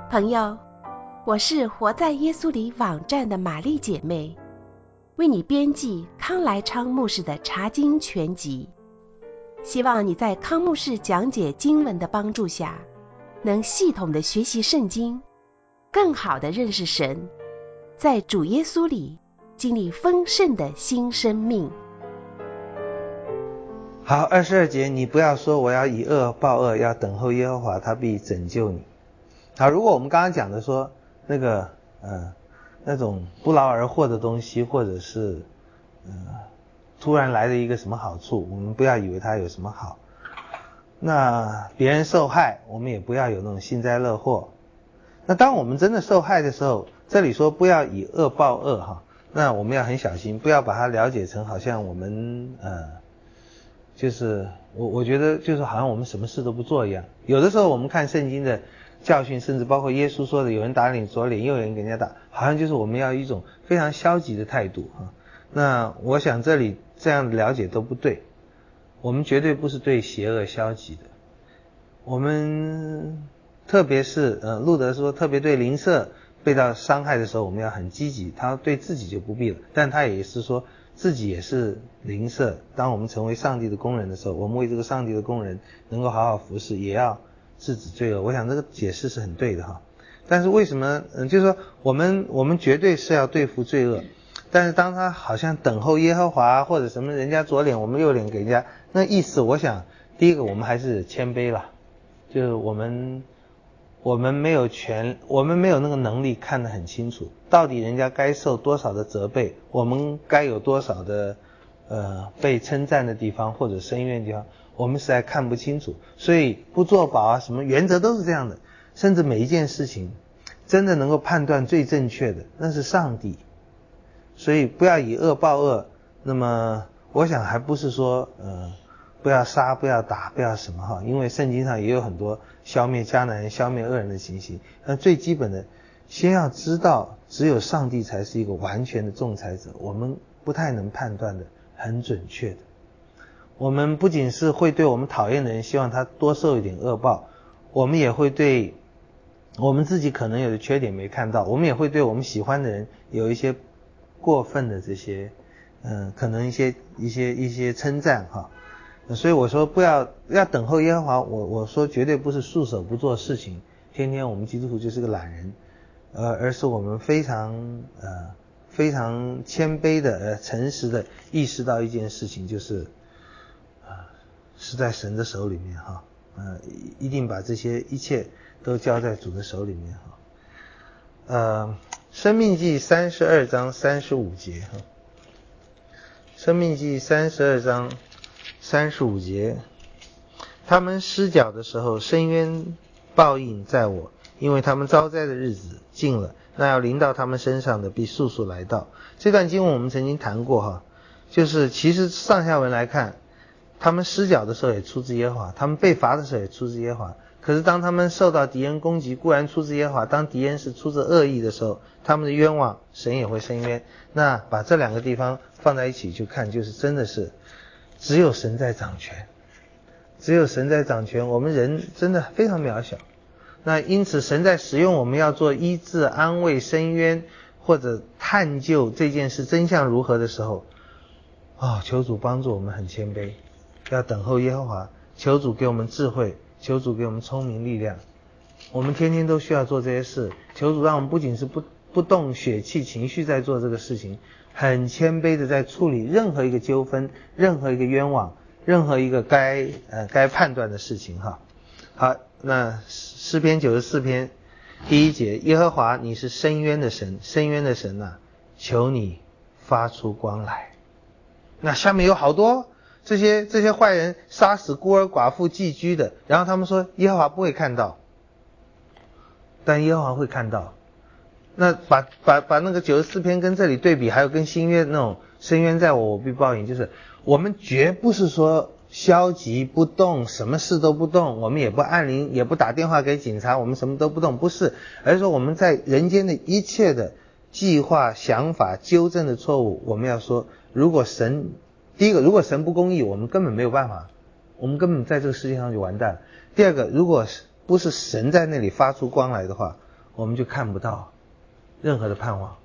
朋友，我是活在耶稣里网站的玛丽姐妹，为你编辑康来昌牧师的查经全集，希望你在康牧师讲解经文的帮助下，能系统的学习圣经，更好的认识神，在主耶稣里经历丰盛的新生命。 好，22节，你不要说我要以恶报恶，要等候耶和华，他必拯救你。好，如果我们刚刚讲的说那种不劳而获的东西，或者是突然来的一个什么好处，我们不要以为它有什么好。那别人受害，我们也不要有那种幸灾乐祸。那当我们真的受害的时候，这里说不要以恶报恶哈，那我们要很小心，不要把它了解成好像我们就是我觉得就是好像我们什么事都不做一样。有的时候我们看圣经的教训，甚至包括耶稣说的有人打你左脸右脸给人家打，好像就是我们要一种非常消极的态度啊。那我想这里这样的了解都不对，我们绝对不是对邪恶消极的。我们特别是路德说特别对邻舍被到伤害的时候我们要很积极，他对自己就不必了，但他也是说自己也是邻舍，当我们成为上帝的工人的时候，我们为这个上帝的工人能够好好服侍，也要制止罪恶。我想这个解释是很对的哈。但是为什么就是说我们绝对是要对付罪恶，但是当他好像等候耶和华或者什么人家左脸我们右脸给人家，那意思我想第一个我们还是谦卑了，就是我们没有那个能力看得很清楚，到底人家该受多少的责备，我们该有多少的被称赞的地方或者伸冤的地方，我们实在看不清楚。所以不作保啊，什么原则都是这样的，甚至每一件事情真的能够判断最正确的那是上帝。所以不要以恶报恶，那么我想还不是说不要杀不要打不要什么哈，因为圣经上也有很多消灭迦南人消灭恶人的情形。但最基本的先要知道只有上帝才是一个完全的仲裁者，我们不太能判断的很准确的。我们不仅是会对我们讨厌的人希望他多受一点恶报，我们也会对我们自己可能有的缺点没看到，我们也会对我们喜欢的人有一些过分的这些可能一些称赞哈。所以我说不要等候耶和华，我说绝对不是束手不做事情，天天我们基督徒就是个懒人，而是我们非常谦卑的诚实的意识到一件事情，就是是在神的手里面哈，一定把这些一切都交在主的手里面哈。申命记32章35节哈，申命记32章35节，他们失脚的时候，深渊报应在我，因为他们遭灾的日子近了，那要临到他们身上的必速速来到。这段经文我们曾经谈过哈，就是其实上下文来看，他们失脚的时候也出自耶和华，他们被罚的时候也出自耶和华。可是当他们受到敌人攻击，固然出自耶和华，当敌人是出自恶意的时候，他们的冤枉神也会伸冤。那把这两个地方放在一起去看，就是真的是只有神在掌权，只有神在掌权，我们人真的非常渺小。那因此神在使用我们要做医治、安慰、伸冤或者探究这件事真相如何的时候，求主帮助我们很谦卑，要等候耶和华，求主给我们智慧，求主给我们聪明力量。我们天天都需要做这些事，求主让我们不仅是不动血气情绪在做这个事情，很谦卑的在处理任何一个纠纷，任何一个冤枉，任何一个该判断的事情哈。好，那诗篇94篇第1节，耶和华你是伸冤的神，伸冤的神啊，求你发出光来。那下面有好多这些坏人杀死孤儿寡妇寄居的，然后他们说耶和华不会看到，但耶和华会看到。那把那个94篇跟这里对比，还有跟新约那种伸冤在我必报应，就是我们绝不是说消极不动，什么事都不动，我们也不按铃，也不打电话给警察，我们什么都不动，不是，而是说我们在人间的一切的计划想法纠正的错误，我们要说第一个，如果神不公义，我们根本没有办法，我们在这个世界上就完蛋了。第二个，如果不是神在那里发出光来的话， 我们就看不到任何的盼望。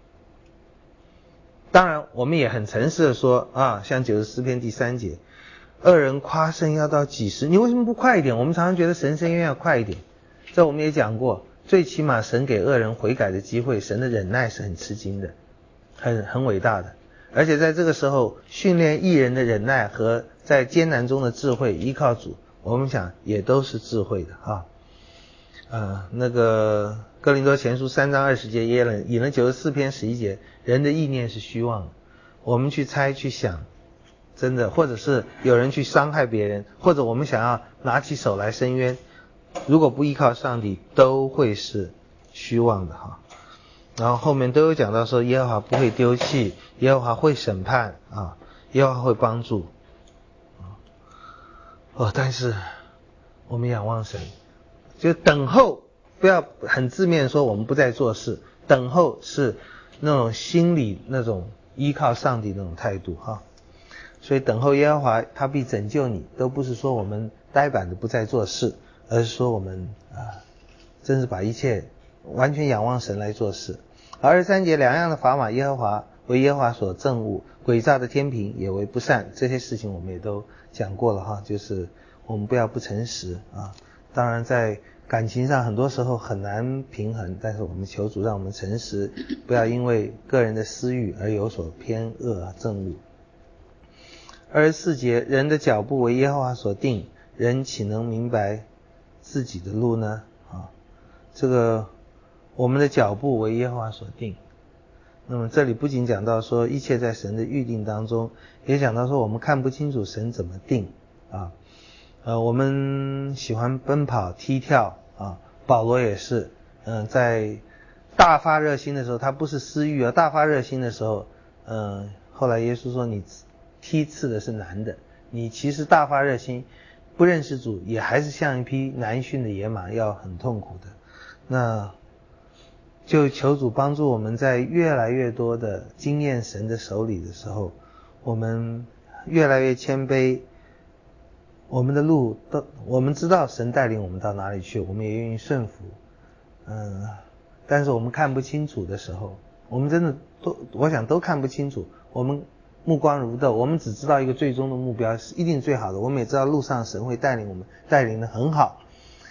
当然我们也很诚实的说啊，像94篇第3节，恶人夸胜要到几时？你为什么不快一点？我们常常觉得神伸冤要快一点，这我们也讲过，最起码神给恶人悔改的机会，神的忍耐是很吃惊的，很伟大的。而且在这个时候训练义人的忍耐和在艰难中的智慧，依靠主，我们想也都是智慧的啊。那个哥林多前书3章20节也引了94篇11节，人的意念是虚妄的。我们去猜去想，真的，或者是有人去伤害别人，或者我们想要拿起手来伸冤，如果不依靠上帝，都会是虚妄的哈。然后后面都有讲到说，耶和华不会丢弃，耶和华会审判啊，耶和华会帮助但是我们仰望神，就等候，不要很字面说我们不再做事，等候是那种心里那种依靠上帝那种态度哈。所以等候耶和华他必拯救你，都不是说我们呆板的不再做事，而是说我们真是把一切完全仰望神来做事。23节，两样的砝码耶和华为耶和华所憎恶，诡诈的天平也为不善。这些事情我们也都讲过了哈，就是我们不要不诚实啊。当然在感情上很多时候很难平衡，但是我们求主让我们诚实，不要因为个人的私欲而有所偏恶憎恶。24节，人的脚步为耶和华所定，人岂能明白自己的路呢？这个我们的脚步为耶和华所定。那么这里不仅讲到说一切在神的预定当中，也讲到说我们看不清楚神怎么定啊。我们喜欢奔跑踢跳啊，保罗也是在大发热心的时候，他不是私欲啊，大发热心的时候后来耶稣说你踢刺的是男的，你其实大发热心不认识主，也还是像一匹难驯的野马，要很痛苦的。那就求主帮助我们在越来越多的经验神的手里的时候，我们越来越谦卑，我们的路我们知道神带领我们到哪里去，我们也愿意顺服。但是我们看不清楚的时候，我们真的我想都看不清楚，我们目光如豆，我们只知道一个最终的目标是一定最好的，我们也知道路上神会带领我们，带领得很好。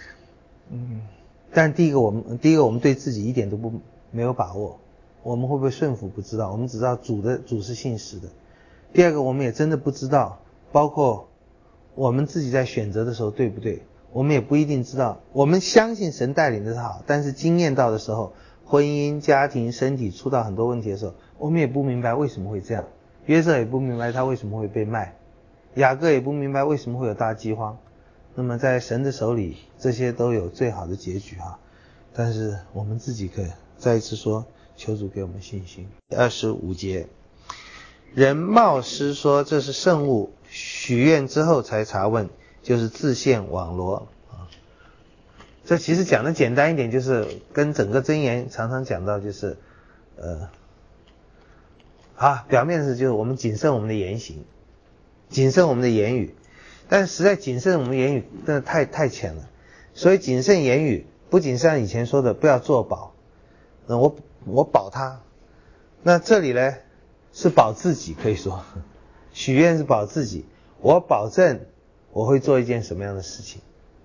但第一个我们对自己一点都没有把握，我们会不会顺服不知道，我们只知道主是信实的。第二个我们也真的不知道，包括我们自己在选择的时候对不对，我们也不一定知道。我们相信神带领的是好，但是经验到的时候，婚姻家庭身体出到很多问题的时候，我们也不明白为什么会这样。约瑟也不明白他为什么会被卖，雅各也不明白为什么会有大饥荒。那么在神的手里，这些都有最好的结局哈。但是我们自己可以再一次说，求主给我们信心。25节，人冒失说这是圣物，许愿之后才查问，就是自陷网罗这其实讲的简单一点，就是跟整个箴言常常讲到，就是表面是就是我们谨慎我们的言行，谨慎我们的言语，但是实在谨慎我们的言语真的太浅了。所以谨慎言语不仅像以前说的不要作保，我保他，那这里呢是保自己，可以说许愿是保自己，我保证我会做一件什么样的事情。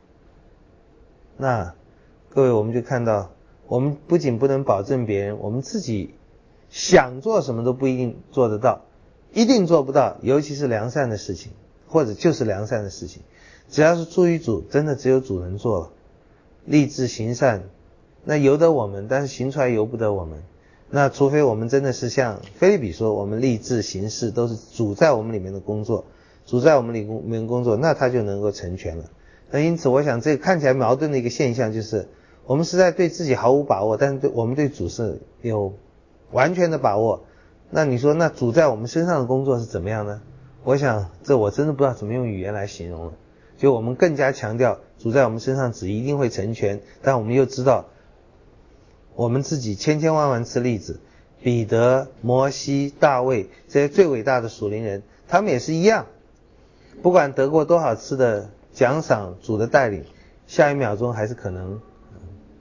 那各位我们就看到，我们不仅不能保证别人，我们自己想做什么都不一定做得到，一定做不到，尤其是良善的事情，或者就是良善的事情，只要是出于主，真的只有主能做了。立志行善，那由得我们，但是行出来由不得我们。那除非我们真的是像腓立比说，我们立志行事都是主在我们里面的工作，主在我们里面工作，那他就能够成全了。那因此我想这个看起来矛盾的一个现象就是，我们实在对自己毫无把握，但是我们对主是有完全的把握。那你说那主在我们身上的工作是怎么样呢？我想这我真的不知道怎么用语言来形容了。就我们更加强调主在我们身上只一定会成全，但我们又知道我们自己千千万万次例子，彼得、摩西、大卫这些最伟大的属灵人，他们也是一样，不管得过多少次的奖赏主的带领，下一秒钟还是可能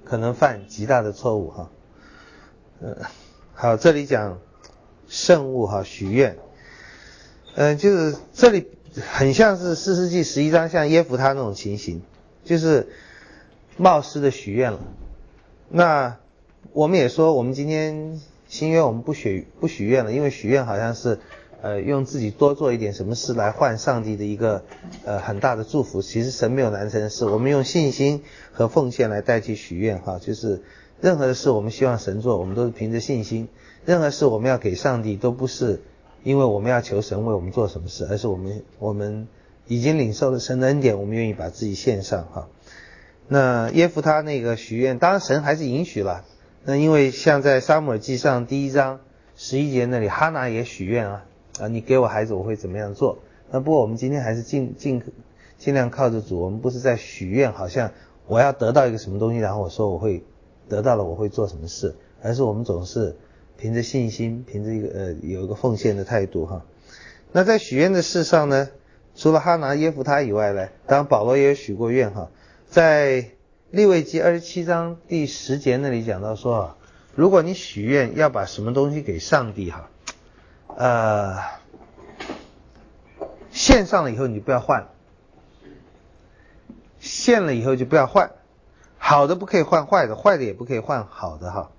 可能犯极大的错误哈。好，这里讲圣物哈，许愿，就是这里很像是4世纪11章像耶弗他那种情形，就是冒失的许愿了。那我们也说，我们今天新约我们不许愿了，因为许愿好像是用自己多做一点什么事来换上帝的一个很大的祝福。其实神没有难成的事，我们用信心和奉献来代替许愿哈，就是任何的事我们希望神做，我们都是凭着信心。任何事我们要给上帝，都不是因为我们要求神为我们做什么事，而是我们已经领受了神的恩典，我们愿意把自己献上哈。那耶弗他那个许愿，当然神还是允许了。那因为像在撒母耳记上第1章11节那里，哈拿也许愿啊，你给我孩子我会怎么样做。那不过我们今天还是尽量靠着主，我们不是在许愿，好像我要得到一个什么东西，然后我说我会得到了我会做什么事，而是我们总是凭着信心，凭着一个有一个奉献的态度哈。那在许愿的事上呢，除了哈拿耶弗他以外呢，当然保罗也有许过愿哈。在利未记27章第10节那里讲到说，如果你许愿要把什么东西给上帝哈，献上了以后你不要换，献了以后就不要换，好的不可以换坏的，坏的也不可以换好的哈。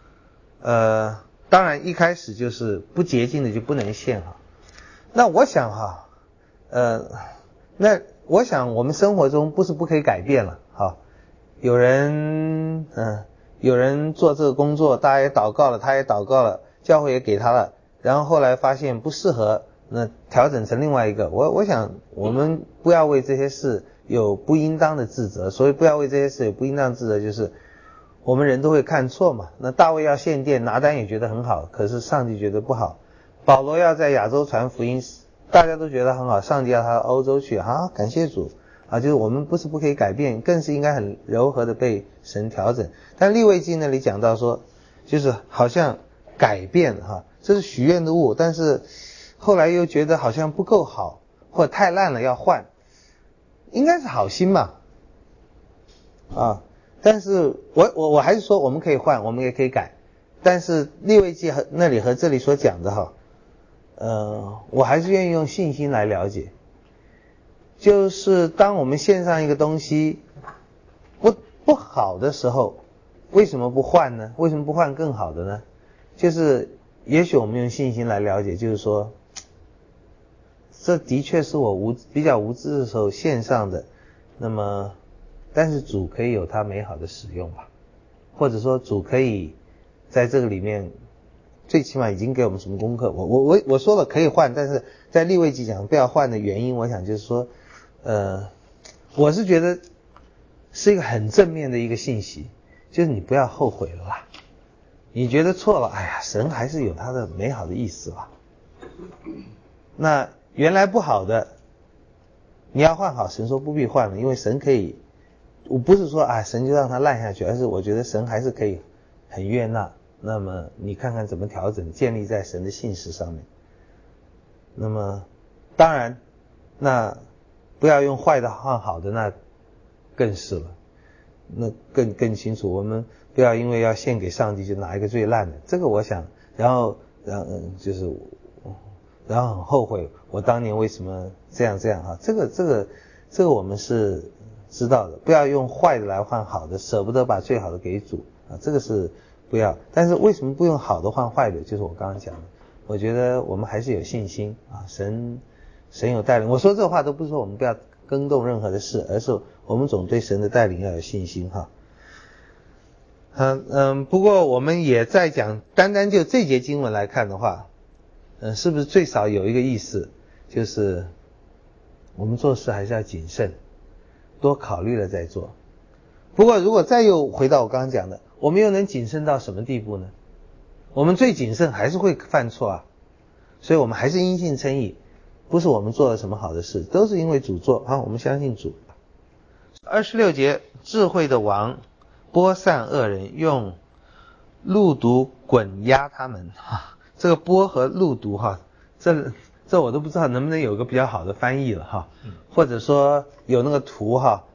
当然一开始就是不洁净的就不能献哈。那我想哈，那我想我们生活中不是不可以改变了哈。有人做这个工作，大家也祷告了，他也祷告了，教会也给他了，然后后来发现不适合，那调整成另外一个。我想我们不要为这些事有不应当的自责，所以不要为这些事有不应当的自责，就是我们人都会看错嘛。那大卫要献殿，拿单也觉得很好，可是上帝觉得不好。保罗要在亚洲传福音，大家都觉得很好，上帝要他到欧洲去，感谢主啊！就是我们不是不可以改变，更是应该很柔和的被神调整。但利未记那里讲到说，就是好像改变哈，这是许愿的物，但是后来又觉得好像不够好，或者太烂了要换，应该是好心嘛啊！但是我还是说我们可以换，我们也可以改，但是利未记那里和这里所讲的哈，我还是愿意用信心来了解。就是当我们献上一个东西不好的时候，为什么不换呢？为什么不换更好的呢？就是也许我们用信心来了解，就是说这的确是我比较无知的时候献上的，那么但是主可以有他美好的使用吧，或者说主可以在这个里面最起码已经给我们什么功课。我说了可以换，但是在利未记讲不要换的原因，我想就是说我是觉得是一个很正面的一个信息，就是你不要后悔了啦。你觉得错了，哎呀，神还是有他的美好的意思啦。那原来不好的你要换好，神说不必换了，因为神可以，我不是说神就让它烂下去，而是我觉得神还是可以很悦纳。那么你看看怎么调整，建立在神的信实上面。那么当然那不要用坏的换好的，那更是了，那更清楚。我们不要因为要献给上帝就拿一个最烂的，这个我想然后很后悔我当年为什么这样哈。这个我们是知道的，不要用坏的来换好的，舍不得把最好的给主啊，这个是不要。但是为什么不用好的换坏的？就是我刚刚讲的，我觉得我们还是有信心啊，神有带领。我说这话都不是说我们不要更动任何的事，而是我们总对神的带领要有信心哈。不过我们也在讲，单单就这节经文来看的话，是不是最少有一个意思，就是我们做事还是要谨慎，多考虑了再做。不过如果再又回到我刚刚讲的，我们又能谨慎到什么地步呢？我们最谨慎还是会犯错啊，所以我们还是因信称义，不是我们做了什么好的事，都是因为主做啊，我们相信主。26节，智慧的王拨散恶人，用路毒滚压他们哈。这个拨和路毒哈，这我都不知道能不能有个比较好的翻译了哈，或者说有那个图哈，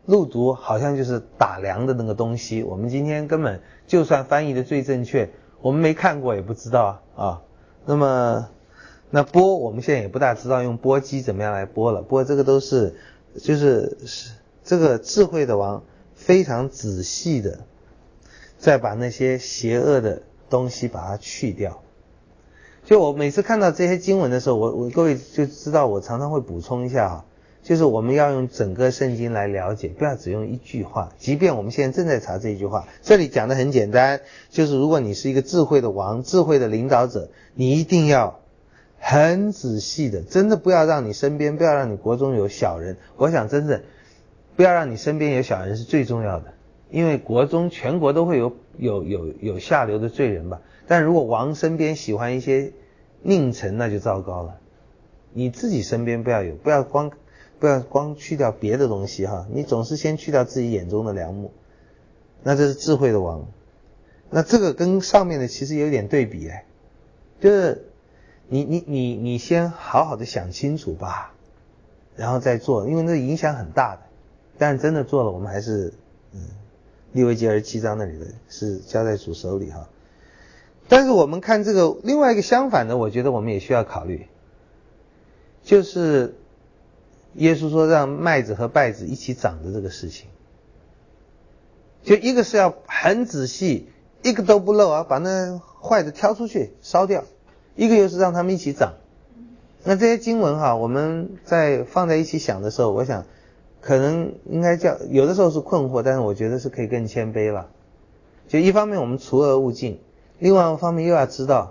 路读好像就是打粮的那个东西，我们今天根本就算翻译的最正确，我们没看过也不知道啊。那么那钵我们现在也不大知道用钵机怎么样来钵了，不过这个都是就是这个智慧的王非常仔细的再把那些邪恶的东西把它去掉。就我每次看到这些经文的时候，我各位就知道我常常会补充一下啊，就是我们要用整个圣经来了解，不要只用一句话。即便我们现在正在查这一句话，这里讲的很简单，就是如果你是一个智慧的王，智慧的领导者，你一定要很仔细的，真的不要让你身边，不要让你国中有小人。我想真的不要让你身边有小人是最重要的，因为国中全国都会有下流的罪人吧。但如果王身边喜欢一些佞臣，那就糟糕了。你自己身边不要有，不要光去掉别的东西哈，你总是先去掉自己眼中的梁木。那这是智慧的王。那这个跟上面的其实有点对比就是你先好好的想清楚吧，然后再做，因为这影响很大的。但是真的做了，我们还是利未记27章那里的是交在主手里哈。但是我们看这个另外一个相反的，我觉得我们也需要考虑，就是耶稣说让麦子和稗子一起长的这个事情。就一个是要很仔细，一个都不漏啊，把那坏的挑出去烧掉，一个又是让他们一起长。那这些经文哈，我们在放在一起想的时候，我想可能应该叫有的时候是困惑，但是我觉得是可以更谦卑了。就一方面我们除恶务尽，另外一方面又要知道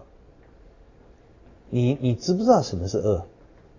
你知不知道什么是恶，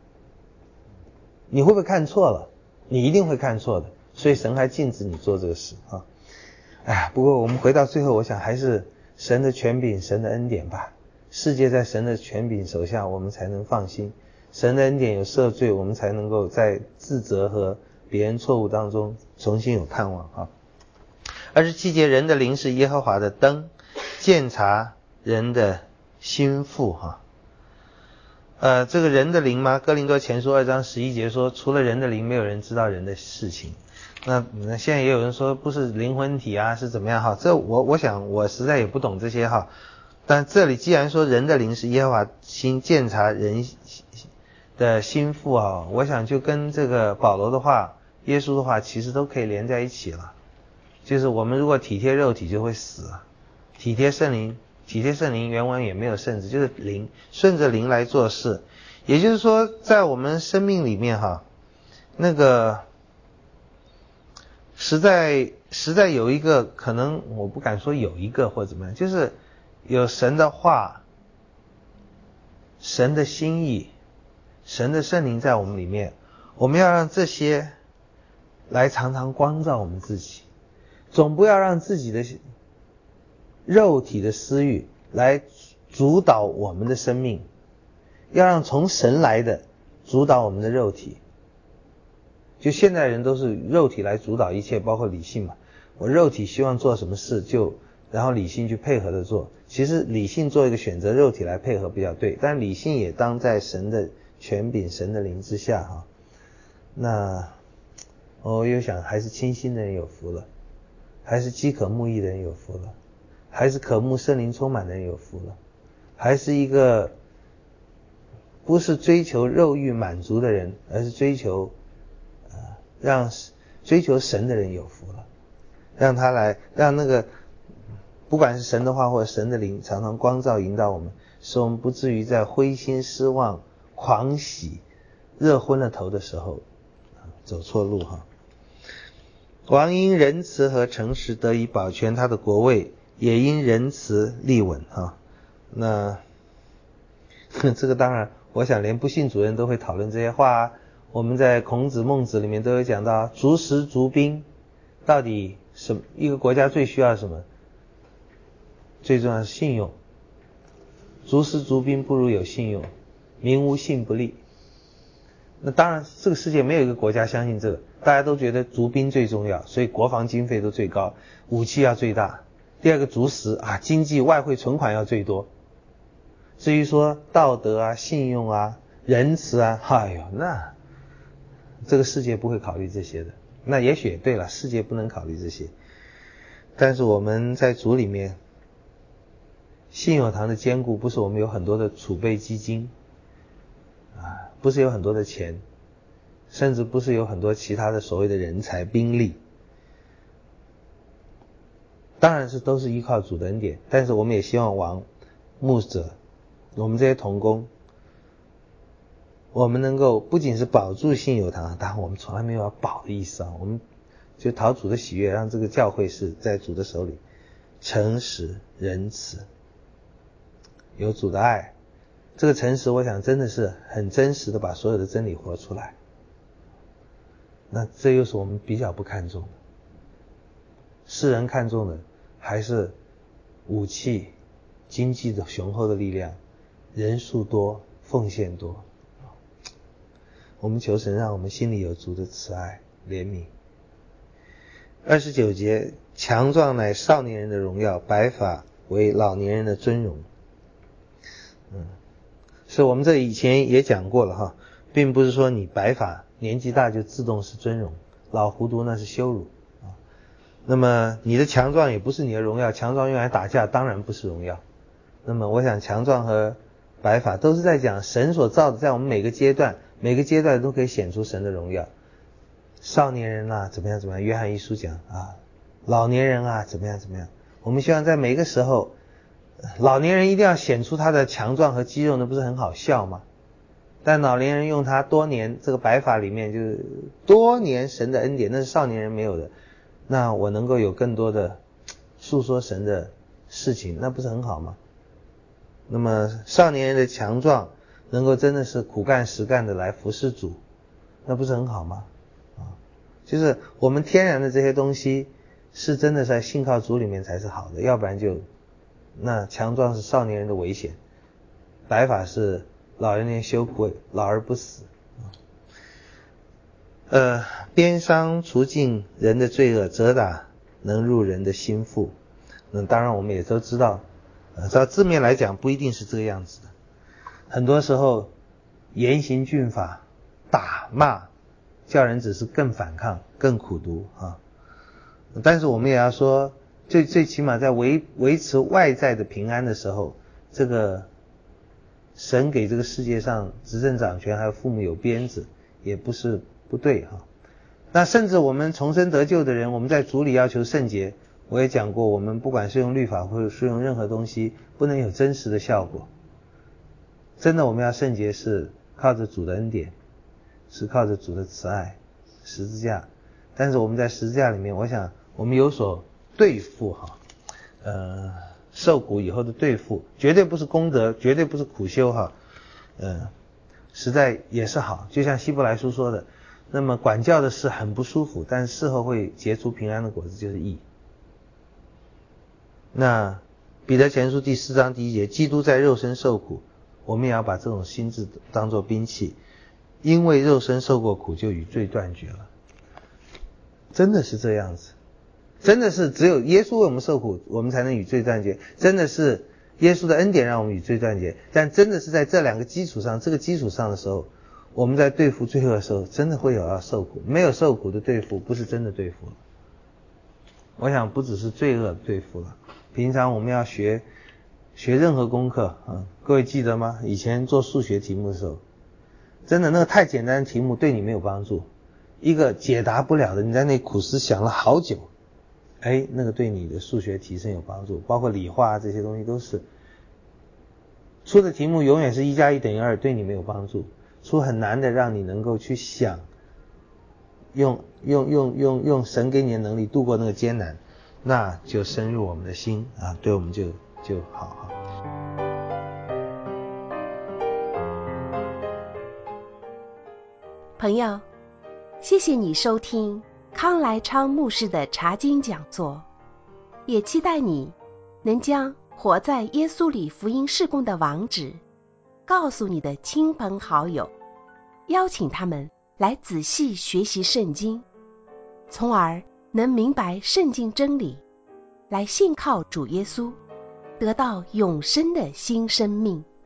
你会不会看错了，你一定会看错的，所以神还禁止你做这个事啊。不过我们回到最后，我想还是神的权柄，神的恩典吧。世界在神的权柄手下，我们才能放心。神的恩典有赦罪，我们才能够在自责和别人错误当中重新有盼望啊。27节，人的灵是耶和华的灯，鉴察人的心腹哈。这个人的灵吗？哥林多前书2章11节说，除了人的灵，没有人知道人的事情。那现在也有人说不是灵魂体啊，是怎么样哈？这我想我实在也不懂这些哈。但这里既然说人的灵是耶和华心鉴察人的心腹啊，我想就跟这个保罗的话、耶稣的话其实都可以连在一起了。就是我们如果体贴肉体就会死，体贴圣灵原文也没有圣子，就是灵，顺着灵来做事。也就是说在我们生命里面哈，那个实在有一个，可能我不敢说有一个或怎么样，就是有神的话、神的心意、神的圣灵在我们里面，我们要让这些来常常光照我们自己，总不要让自己的肉体的私欲来主导我们的生命，要让从神来的主导我们的肉体。就现代人都是肉体来主导一切，包括理性嘛。我肉体希望做什么事然后理性去配合的做。其实理性做一个选择，肉体来配合比较对，但理性也当在神的权柄、神的灵之下哈。那我又想，还是清心的人有福了，还是饥渴慕义的人有福了，还是渴慕圣灵充满的人有福了，还是一个不是追求肉欲满足的人，而是追求神的人有福了。让他来，让那个不管是神的话或者神的灵常常光照引导我们，使我们不至于在灰心失望、狂喜、热昏了头的时候走错路哈。王因仁慈和诚实得以保全他的国位，也因仁慈立稳哈。那这个当然我想连不信主人都会讨论这些话啊。我们在孔子孟子里面都有讲到，逐食逐兵，到底一个国家最需要什么？最重要是信用。逐食逐兵不如有信用，民无信不立。那当然这个世界没有一个国家相信这个，大家都觉得逐兵最重要，所以国防经费都最高，武器要最大。第二个逐食经济外汇存款要最多。至于说道德啊、信用啊、仁慈啊，那这个世界不会考虑这些的。 那也许也对了，世界不能考虑这些，但是我们在主里面，信友堂的坚固不是我们有很多的储备基金不是有很多的钱，甚至不是有很多其他的所谓的人才兵力，当然是都是依靠主的恩典，但是我们也希望往牧者，我们这些同工，我们能够不仅是保住信友堂，当然我们从来没有要保的意思我们就讨主的喜悦，让这个教会是在主的手里，诚实仁慈，有主的爱。这个诚实我想真的是很真实的把所有的真理活出来，那这又是我们比较不看重的。世人看重的还是武器、经济的雄厚的力量，人数多，奉献多。我们求神让我们心里有主的慈爱怜悯。29节，强壮乃少年人的荣耀，白发为老年人的尊荣。是我们这以前也讲过了并不是说你白发年纪大就自动是尊荣，老糊涂那是羞辱那么你的强壮也不是你的荣耀，强壮用来打架当然不是荣耀。那么我想强壮和白发都是在讲神所造的，在我们每个阶段都可以显出神的荣耀。少年人怎么样怎么样，约翰一书讲老年人怎么样怎么样。我们希望在每个时候，老年人一定要显出他的强壮和肌肉，那不是很好笑吗？但老年人用他多年，这个白发里面就是多年神的恩典，那是少年人没有的。那我能够有更多的诉说神的事情，那不是很好吗？那么少年人的强壮能够真的是苦干实干的来服侍主，那不是很好吗？就是我们天然的这些东西是真的在信靠主里面才是好的，要不然就那强壮是少年人的危险，白发是老人年羞愧，老而不死。鞭伤除尽人的罪恶，责打能入人的心腹。当然我们也都知道照字面来讲不一定是这个样子的，很多时候严刑峻法，打骂叫人只是更反抗更苦毒但是我们也要说最起码在维持外在的平安的时候，这个神给这个世界上执政掌权还有父母有鞭子也不是不对那甚至我们重生得救的人，我们在主里要求圣洁，我也讲过，我们不管是用律法或者是用任何东西不能有真实的效果。真的我们要圣洁是靠着主的恩典，是靠着主的慈爱十字架。但是我们在十字架里面，我想我们有所对付受苦以后的对付，绝对不是功德，绝对不是苦修实在也是好。就像希伯来书说的，那么管教的事很不舒服，但是事后会结出平安的果子，就是义。那彼得前书第4章第1节，基督在肉身受苦，我们也要把这种心志当作兵器，因为肉身受过苦，就与罪断绝了。真的是这样子，真的是只有耶稣为我们受苦，我们才能与罪断绝，真的是耶稣的恩典让我们与罪断绝。但真的是在这两个基础上，这个基础上的时候，我们在对付罪恶的时候，真的会有要受苦。没有受苦的对付，不是真的对付了。我想不只是罪恶对付了，平常我们要学任何功课各位记得吗？以前做数学题目的时候，真的那个太简单的题目对你没有帮助，一个解答不了的，你在那苦思想了好久，那个对你的数学提升有帮助。包括理化这些东西都是，出的题目永远是1+1等于2，对你没有帮助。出很难的，让你能够去想，用神给你的能力度过那个艰难，那就深入我们的心对我们就好。 朋友，谢谢你收听康来昌牧师的查经讲座，也期待你能将活在耶稣里福音事工的网址告诉你的亲朋好友，邀请他们来仔细学习圣经，从而能明白圣经真理，来信靠主耶稣，得到永生的新生命。